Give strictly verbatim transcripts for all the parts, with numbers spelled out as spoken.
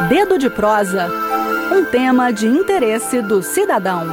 Dedo de prosa, um tema de interesse do cidadão.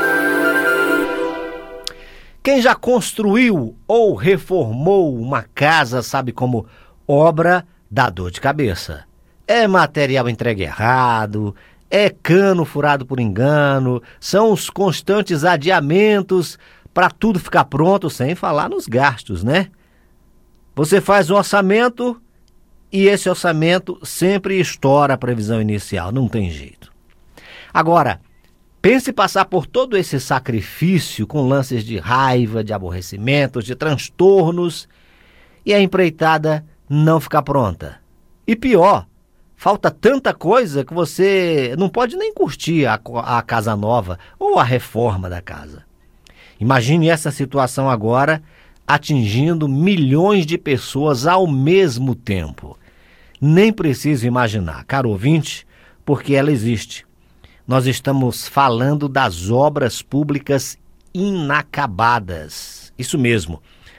Quem já construiu ou reformou uma casa sabe como obra dá dor de cabeça. É material entregue errado, é cano furado por engano, são os constantes adiamentos para tudo ficar pronto, sem falar nos gastos, né? Você faz um orçamento e esse orçamento sempre estoura a previsão inicial, não tem jeito. Agora, pense passar por todo esse sacrifício com lances de raiva, de aborrecimentos, de transtornos e a empreitada não ficar pronta. E pior, falta tanta coisa que você não pode nem curtir a, a casa nova ou a reforma da casa. Imagine essa situação agora atingindo milhões de pessoas ao mesmo tempo. Nem preciso imaginar, caro ouvinte, porque ela existe. Nós estamos falando das obras públicas inacabadas. Isso mesmo.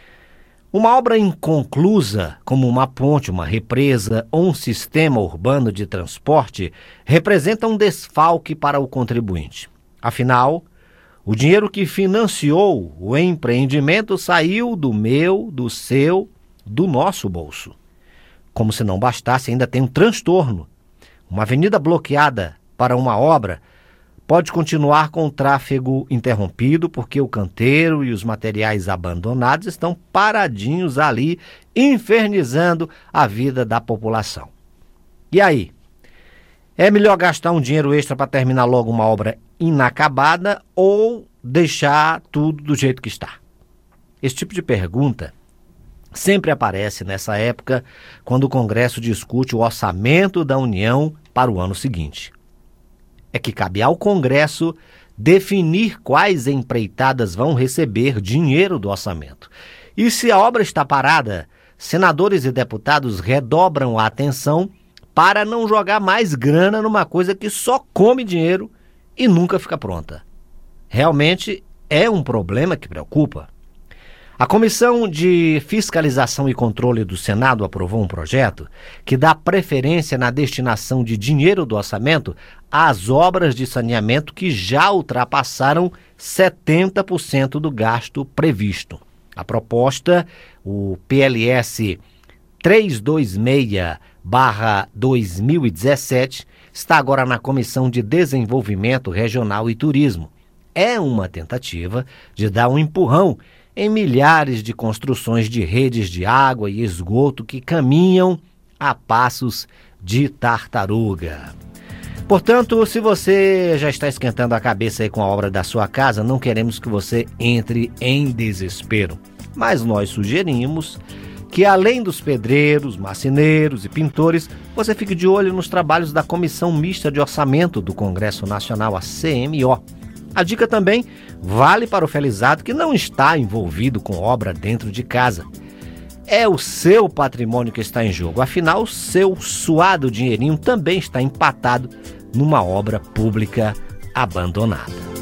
Uma obra inconclusa, como uma ponte, uma represa ou um sistema urbano de transporte, representa um desfalque para o contribuinte. Afinal, o dinheiro que financiou o empreendimento saiu do meu, do seu, do nosso bolso. Como se não bastasse, ainda tem um transtorno. Uma avenida bloqueada para uma obra pode continuar com o tráfego interrompido porque o canteiro e os materiais abandonados estão paradinhos ali, infernizando a vida da população. E aí? É melhor gastar um dinheiro extra para terminar logo uma obra inacabada ou deixar tudo do jeito que está? Esse tipo de pergunta sempre aparece nessa época quando o Congresso discute o orçamento da União para o ano seguinte. É que cabe ao Congresso definir quais empreitadas vão receber dinheiro do orçamento. E se a obra está parada, senadores e deputados redobram a atenção para não jogar mais grana numa coisa que só come dinheiro e nunca fica pronta. Realmente é um problema que preocupa. A Comissão de Fiscalização e Controle do Senado aprovou um projeto que dá preferência na destinação de dinheiro do orçamento às obras de saneamento que já ultrapassaram setenta por cento do gasto previsto. A proposta, o P L S trezentos e vinte e seis barra dois mil e dezessete, está agora na Comissão de Desenvolvimento Regional e Turismo. É uma tentativa de dar um empurrão em milhares de construções de redes de água e esgoto que caminham a passos de tartaruga. Portanto, se você já está esquentando a cabeça aí com a obra da sua casa, não queremos que você entre em desespero. Mas nós sugerimos que, além dos pedreiros, marceneiros e pintores, você fique de olho nos trabalhos da Comissão Mista de Orçamento do Congresso Nacional, a C M O. A dica também vale para o felizardo que não está envolvido com obra dentro de casa. É o seu patrimônio que está em jogo. Afinal, o seu suado dinheirinho também está empatado numa obra pública abandonada.